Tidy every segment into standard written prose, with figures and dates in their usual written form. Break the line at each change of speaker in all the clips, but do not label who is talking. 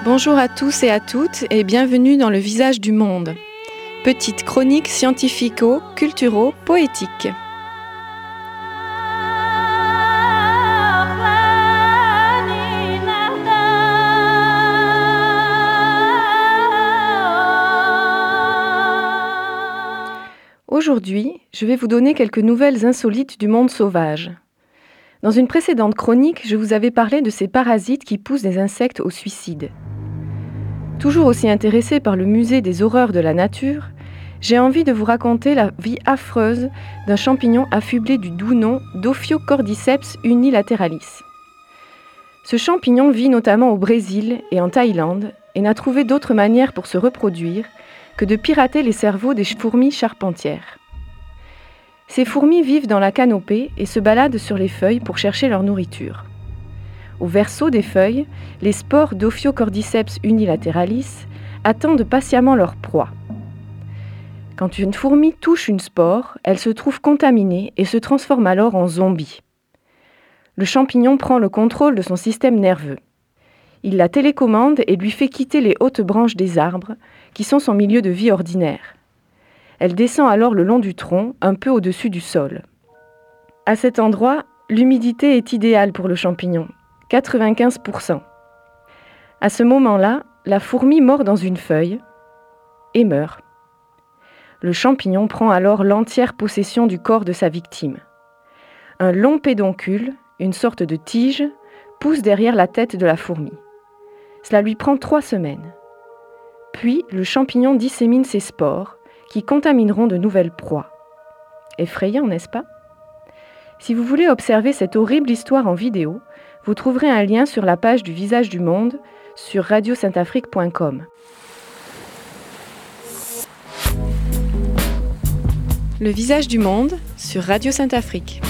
Bonjour à tous et à toutes et bienvenue dans Le Visage du Monde. Petite chronique scientifico-culturo-poétique. Aujourd'hui, je vais vous donner quelques nouvelles insolites du monde sauvage. Dans une précédente chronique, je vous avais parlé de ces parasites qui poussent des insectes au suicide. Toujours aussi intéressée par le musée des horreurs de la nature, j'ai envie de vous raconter la vie affreuse d'un champignon affublé du doux nom d'Ophiocordyceps unilateralis. Ce champignon vit notamment au Brésil et en Thaïlande et n'a trouvé d'autre manière pour se reproduire que de pirater les cerveaux des fourmis charpentières. Ces fourmis vivent dans la canopée et se baladent sur les feuilles pour chercher leur nourriture. Au verso des feuilles, les spores d'Ophiocordyceps unilateralis attendent patiemment leur proie. Quand une fourmi touche une spore, elle se trouve contaminée et se transforme alors en zombie. Le champignon prend le contrôle de son système nerveux. Il la télécommande et lui fait quitter les hautes branches des arbres, qui sont son milieu de vie ordinaire. Elle descend alors le long du tronc, un peu au-dessus du sol. À cet endroit, l'humidité est idéale pour le champignon. 95%. À ce moment-là, la fourmi mord dans une feuille et meurt. Le champignon prend alors l'entière possession du corps de sa victime. Un long pédoncule, une sorte de tige, pousse derrière la tête de la fourmi. Cela lui prend 3 semaines. Puis, le champignon dissémine ses spores, qui contamineront de nouvelles proies. Effrayant, n'est-ce pas ? Si vous voulez observer cette horrible histoire en vidéo, vous trouverez un lien sur la page du Visage du Monde sur radiosaintafrique.com. Le Visage du Monde sur Radio Sainte-Afrique.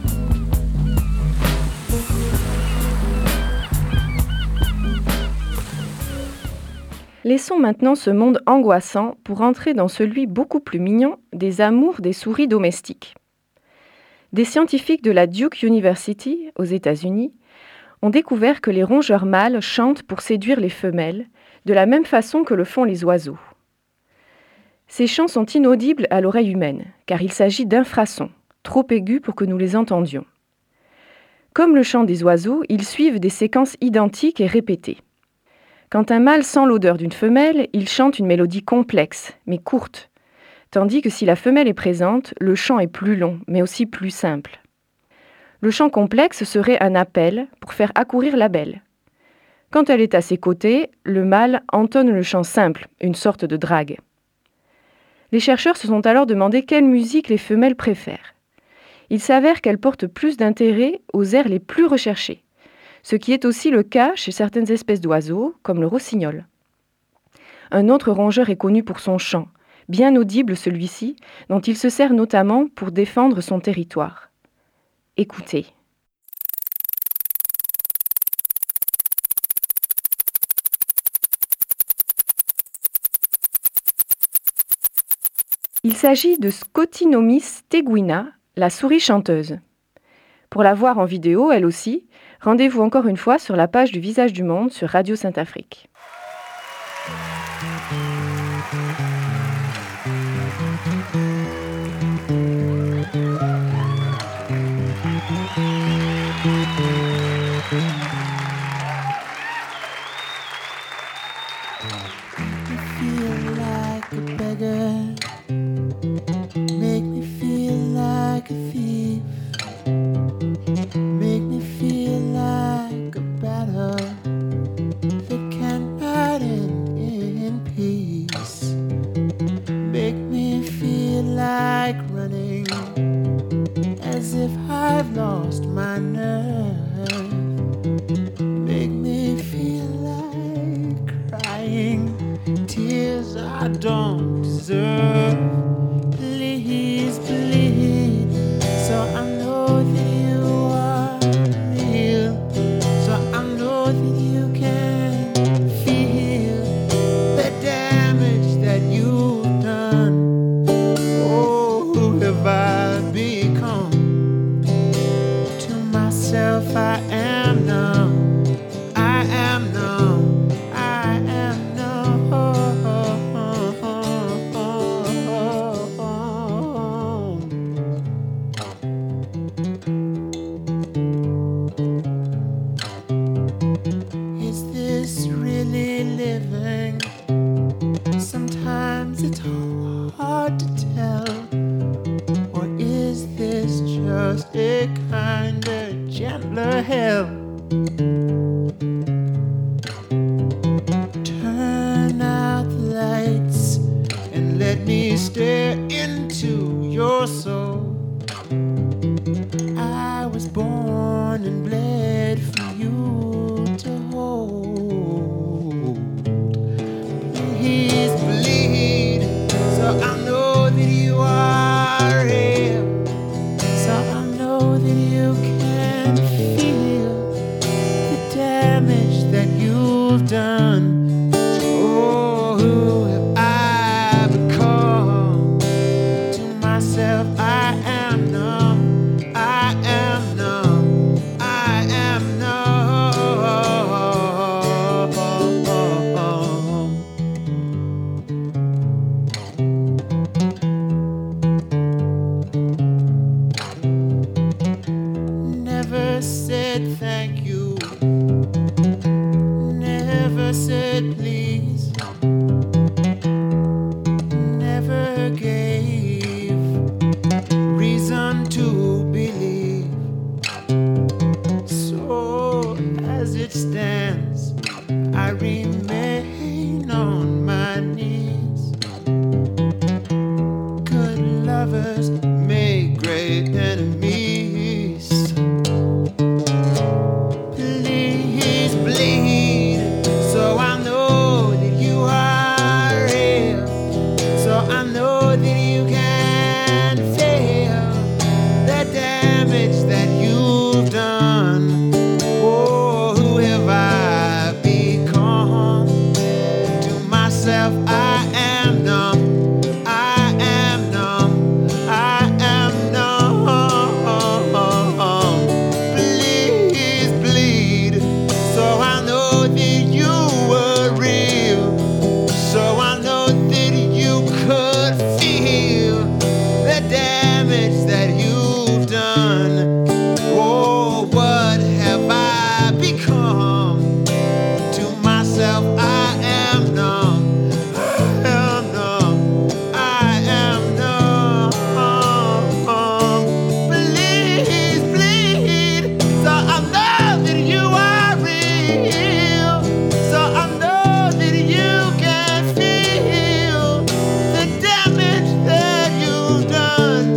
Laissons maintenant ce monde angoissant pour entrer dans celui beaucoup plus mignon des amours des souris domestiques. Des scientifiques de la Duke University, aux États-Unis, ont découvert que les rongeurs mâles chantent pour séduire les femelles, de la même façon que le font les oiseaux. Ces chants sont inaudibles à l'oreille humaine, car il s'agit d'infrasons, trop aigus pour que nous les entendions. Comme le chant des oiseaux, ils suivent des séquences identiques et répétées. Quand un mâle sent l'odeur d'une femelle, il chante une mélodie complexe, mais courte, tandis que si la femelle est présente, le chant est plus long, mais aussi plus simple. Le chant complexe serait un appel pour faire accourir la belle. Quand elle est à ses côtés, le mâle entonne le chant simple, une sorte de drague. Les chercheurs se sont alors demandé quelle musique les femelles préfèrent. Il s'avère qu'elles portent plus d'intérêt aux airs les plus recherchés, ce qui est aussi le cas chez certaines espèces d'oiseaux, comme le rossignol. Un autre rongeur est connu pour son chant, bien audible celui-ci, dont il se sert notamment pour défendre son territoire. Écoutez. Il s'agit de Scotinomys teguina, la souris chanteuse. Pour la voir en vidéo, elle aussi, rendez-vous encore une fois sur la page du Visage du Monde sur Radio Sainte-Afrique.
I am numb. I just a kinder, gentler hell. Turn out the lights and let me stare into your soul. I was born and bled for you to hold. Please bleed, so I know that you are real, so I know that you can feel the damage that you've done. Oh, who have I become? To myself I am numb, I am numb, I am numb. Never said thank you, never said please, never gave reason to believe. So as it stands, I remain on my knees. Good lovers make great enemies. Please bleed, so I know that you are real, so I know that you can feel the damage that you've done. Oh, who have I become? To myself I am numb, I am numb, I am numb. Please bleed, so I know that you were real, so I know that you could feel the damage that you've done. Oh, what have I become? To myself I am numb, I am numb, I am numb. Please bleed, so I know that you are real, so I know that you can feel the damage that you've done.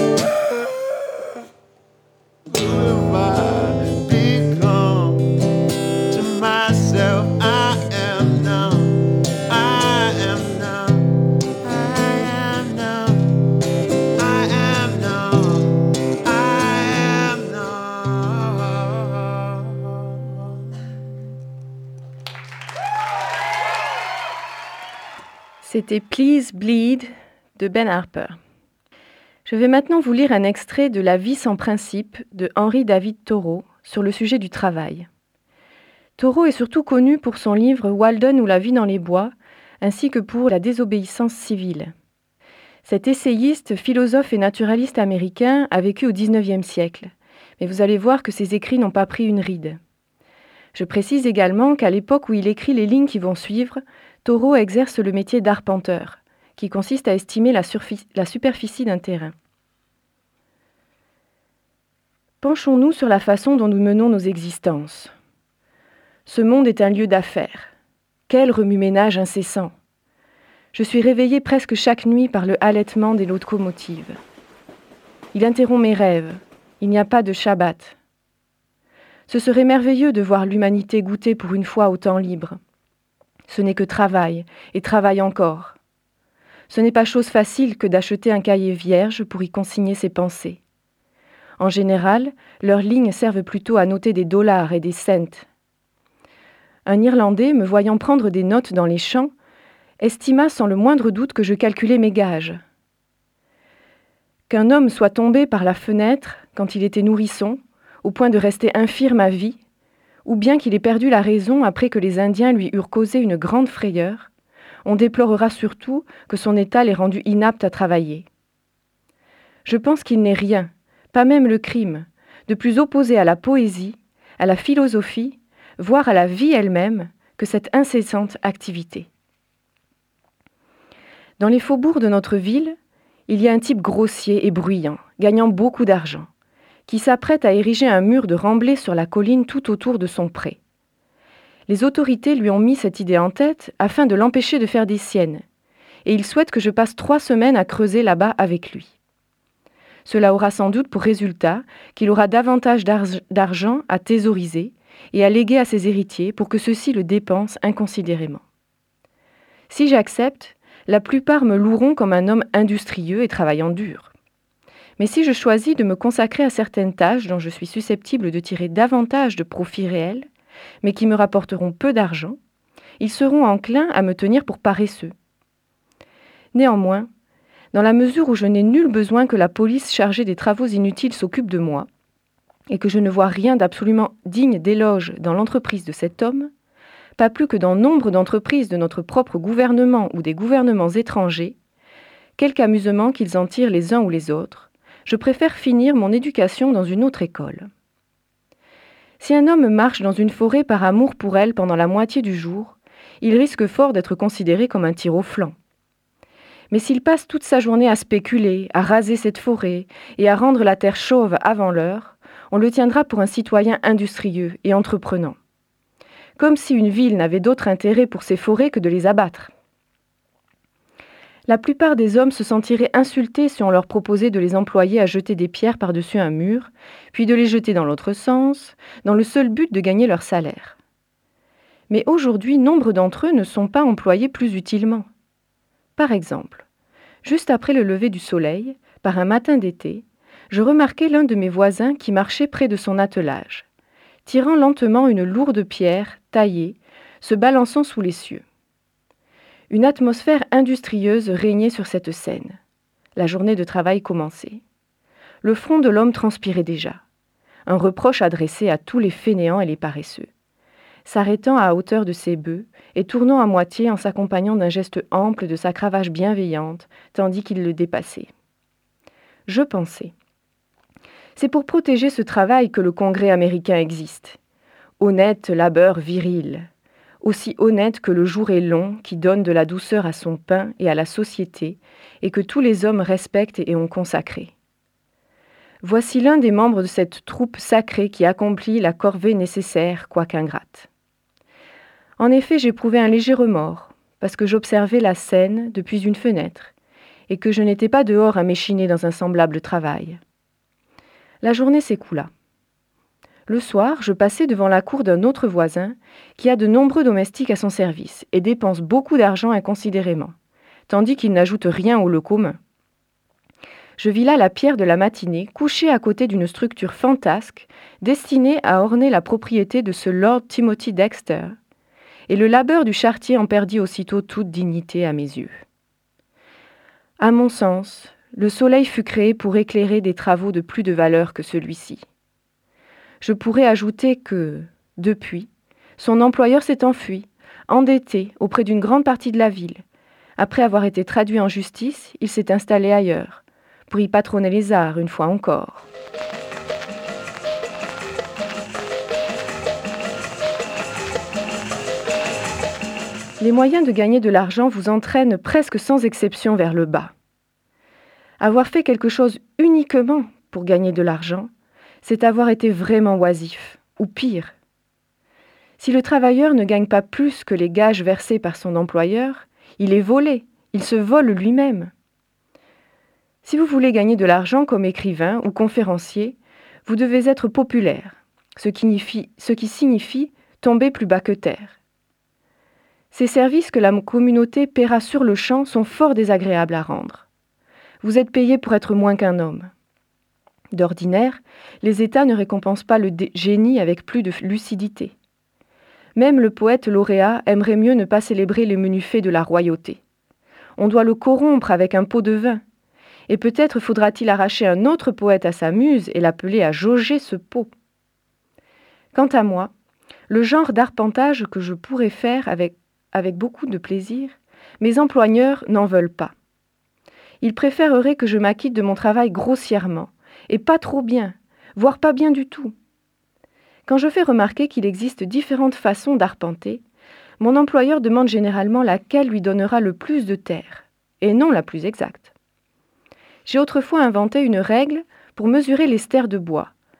Who have I become? To myself I am numb, I am numb, I am numb, I am numb, I am numb.
C'était Please Bleed de Ben Harper. Je vais maintenant vous lire un extrait de La vie sans principe de Henry David Thoreau sur le sujet du travail. Thoreau est surtout connu pour son livre Walden ou la vie dans les bois, ainsi que pour la désobéissance civile. Cet essayiste, philosophe et naturaliste américain a vécu au XIXe siècle, mais vous allez voir que ses écrits n'ont pas pris une ride. Je précise également qu'à l'époque où il écrit les lignes qui vont suivre, Thoreau exerce le métier d'arpenteur, qui consiste à estimer la superficie d'un terrain. Penchons-nous sur la façon dont nous menons nos existences. Ce monde est un lieu d'affaires. Quel remue-ménage incessant! Je suis réveillée presque chaque nuit par le halètement des locomotives. Il interrompt mes rêves. Il n'y a pas de Shabbat. Ce serait merveilleux de voir l'humanité goûter pour une fois au temps libre. Ce n'est que travail, et travail encore. Ce n'est pas chose facile que d'acheter un cahier vierge pour y consigner ses pensées. En général, leurs lignes servent plutôt à noter des dollars et des cents. Un Irlandais, me voyant prendre des notes dans les champs, estima sans le moindre doute que je calculais mes gages. Qu'un homme soit tombé par la fenêtre quand il était nourrisson, au point de rester infirme à vie, ou bien qu'il ait perdu la raison après que les Indiens lui eurent causé une grande frayeur, on déplorera surtout que son état l'ait rendu inapte à travailler. Je pense qu'il n'est rien, pas même le crime, de plus opposé à la poésie, à la philosophie, voire à la vie elle-même, que cette incessante activité. Dans les faubourgs de notre ville, il y a un type grossier et bruyant, gagnant beaucoup d'argent, qui s'apprête à ériger un mur de remblai sur la colline tout autour de son pré. Les autorités lui ont mis cette idée en tête afin de l'empêcher de faire des siennes, et il souhaite que je passe 3 semaines à creuser là-bas avec lui. Cela aura sans doute pour résultat qu'il aura davantage d'argent à thésauriser et à léguer à ses héritiers pour que ceux-ci le dépensent inconsidérément. Si j'accepte, la plupart me loueront comme un homme industrieux et travaillant dur. Mais si je choisis de me consacrer à certaines tâches dont je suis susceptible de tirer davantage de profits réels, mais qui me rapporteront peu d'argent, ils seront enclins à me tenir pour paresseux. Néanmoins, dans la mesure où je n'ai nul besoin que la police chargée des travaux inutiles s'occupe de moi, et que je ne vois rien d'absolument digne d'éloge dans l'entreprise de cet homme, pas plus que dans nombre d'entreprises de notre propre gouvernement ou des gouvernements étrangers, quelque amusement qu'ils en tirent les uns ou les autres, je préfère finir mon éducation dans une autre école. Si un homme marche dans une forêt par amour pour elle pendant la moitié du jour, il risque fort d'être considéré comme un tir au flanc. Mais s'il passe toute sa journée à spéculer, à raser cette forêt et à rendre la terre chauve avant l'heure, on le tiendra pour un citoyen industrieux et entreprenant. Comme si une ville n'avait d'autre intérêt pour ses forêts que de les abattre. La plupart des hommes se sentiraient insultés si on leur proposait de les employer à jeter des pierres par-dessus un mur, puis de les jeter dans l'autre sens, dans le seul but de gagner leur salaire. Mais aujourd'hui, nombre d'entre eux ne sont pas employés plus utilement. Par exemple, juste après le lever du soleil, par un matin d'été, je remarquai l'un de mes voisins qui marchait près de son attelage, tirant lentement une lourde pierre taillée, se balançant sous les cieux. Une atmosphère industrieuse régnait sur cette scène. La journée de travail commençait. Le front de l'homme transpirait déjà. Un reproche adressé à tous les fainéants et les paresseux. S'arrêtant à hauteur de ses bœufs et tournant à moitié en s'accompagnant d'un geste ample de sa cravache bienveillante, tandis qu'il le dépassait. Je pensais. C'est pour protéger ce travail que le Congrès américain existe. Honnête labeur viril. Aussi honnête que le jour est long, qui donne de la douceur à son pain et à la société, et que tous les hommes respectent et ont consacré. Voici l'un des membres de cette troupe sacrée qui accomplit la corvée nécessaire, quoique ingrate. En effet, j'éprouvais un léger remords, parce que j'observais la scène depuis une fenêtre, et que je n'étais pas dehors à m'échiner dans un semblable travail. La journée s'écoula. Le soir, je passai devant la cour d'un autre voisin qui a de nombreux domestiques à son service et dépense beaucoup d'argent inconsidérément, tandis qu'il n'ajoute rien au lot commun. Je vis là la pierre de la matinée couchée à côté d'une structure fantasque destinée à orner la propriété de ce Lord Timothy Dexter, et le labeur du charretier en perdit aussitôt toute dignité à mes yeux. À mon sens, le soleil fut créé pour éclairer des travaux de plus de valeur que celui-ci. Je pourrais ajouter que, depuis, son employeur s'est enfui, endetté auprès d'une grande partie de la ville. Après avoir été traduit en justice, il s'est installé ailleurs, pour y patronner les arts une fois encore. Les moyens de gagner de l'argent vous entraînent presque sans exception vers le bas. Avoir fait quelque chose uniquement pour gagner de l'argent, c'est avoir été vraiment oisif, ou pire. Si le travailleur ne gagne pas plus que les gages versés par son employeur, il est volé, il se vole lui-même. Si vous voulez gagner de l'argent comme écrivain ou conférencier, vous devez être populaire, ce qui signifie tomber plus bas que terre. Ces services que la communauté paiera sur le champ sont fort désagréables à rendre. Vous êtes payé pour être moins qu'un homme. D'ordinaire, les États ne récompensent pas le génie avec plus de lucidité. Même le poète lauréat aimerait mieux ne pas célébrer les menus faits de la royauté. On doit le corrompre avec un pot de vin. Et peut-être faudra-t-il arracher un autre poète à sa muse et l'appeler à jauger ce pot. Quant à moi, le genre d'arpentage que je pourrais faire avec beaucoup de plaisir, mes employeurs n'en veulent pas. Ils préféreraient que je m'acquitte de mon travail grossièrement, et pas trop bien, voire pas bien du tout. Quand je fais remarquer qu'il existe différentes façons d'arpenter, mon employeur demande généralement laquelle lui donnera le plus de terre, et non la plus exacte. J'ai autrefois inventé une règle pour mesurer les stères de bois,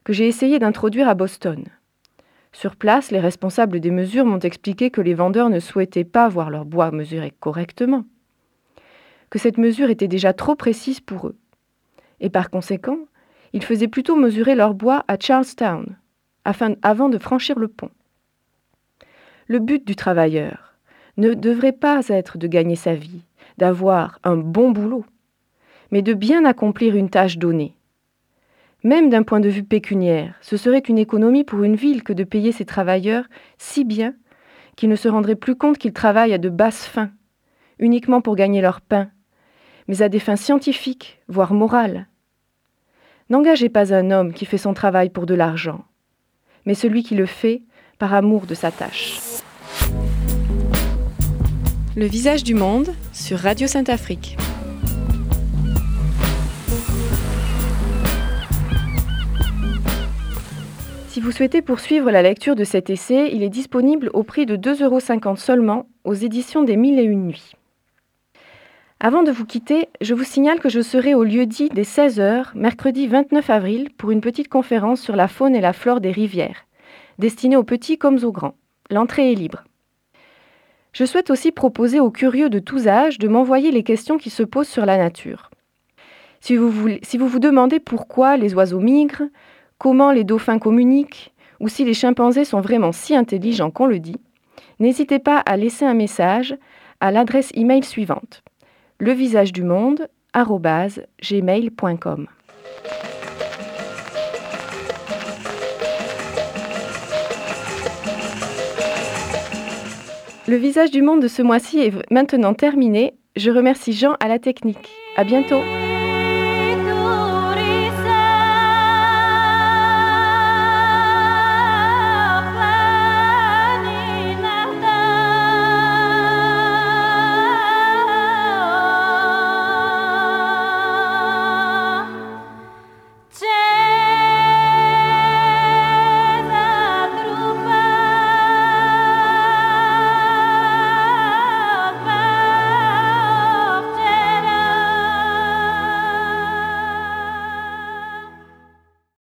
que j'ai essayé d'introduire à Boston. Sur place, les responsables des mesures m'ont expliqué que les vendeurs ne souhaitaient pas voir leur bois mesuré correctement, que cette mesure était déjà trop précise pour eux. Et par conséquent, ils faisaient plutôt mesurer leur bois à Charlestown, avant de franchir le pont. Le but du travailleur ne devrait pas être de gagner sa vie, d'avoir un bon boulot, mais de bien accomplir une tâche donnée. Même d'un point de vue pécuniaire, ce serait une économie pour une ville que de payer ses travailleurs si bien qu'ils ne se rendraient plus compte qu'ils travaillent à de basses fins, uniquement pour gagner leur pain, mais à des fins scientifiques, voire morales. N'engagez pas un homme qui fait son travail pour de l'argent, mais celui qui le fait par amour de sa tâche. Le visage du monde sur Radio Sainte-Afrique. Si vous souhaitez poursuivre la lecture de cet essai, il est disponible au prix de 2,50 € seulement aux éditions des 1001 Nuits. Avant de vous quitter, je vous signale que je serai au lieu-dit des 16h, mercredi 29 avril, pour une petite conférence sur la faune et la flore des rivières, destinée aux petits comme aux grands. L'entrée est libre. Je souhaite aussi proposer aux curieux de tous âges de m'envoyer les questions qui se posent sur la nature. Si vous vous demandez pourquoi les oiseaux migrent, comment les dauphins communiquent, ou si les chimpanzés sont vraiment si intelligents qu'on le dit, n'hésitez pas à laisser un message à l'adresse email suivante: levisagedumonde@gmail.com. Le visage du monde de ce mois-ci est maintenant terminé. Je remercie Jean à la technique. À bientôt.